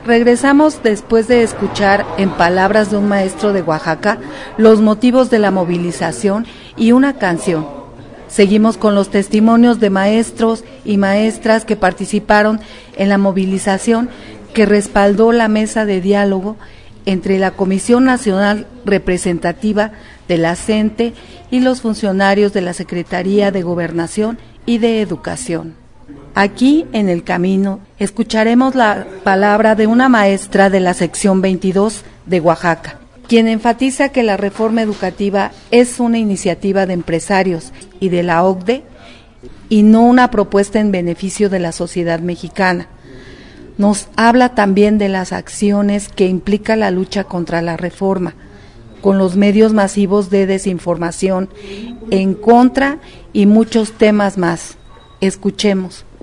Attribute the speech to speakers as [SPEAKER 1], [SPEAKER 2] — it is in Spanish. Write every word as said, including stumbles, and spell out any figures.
[SPEAKER 1] Regresamos después de escuchar en palabras de un maestro de Oaxaca los motivos de la movilización y una canción. Seguimos con los testimonios de maestros y maestras que participaron en la movilización que respaldó la mesa de diálogo entre la Comisión Nacional Representativa de la C E N T E y los funcionarios de la Secretaría de Gobernación y de Educación. Aquí, en el camino, escucharemos la palabra de una maestra de la sección veintidós de Oaxaca, quien enfatiza que la reforma educativa es una iniciativa de empresarios y de la O C D E y no una propuesta en beneficio de la sociedad mexicana. Nos habla también de las acciones que implica la lucha contra la reforma, con los medios masivos de desinformación en contra y muchos temas más. Escuchemos.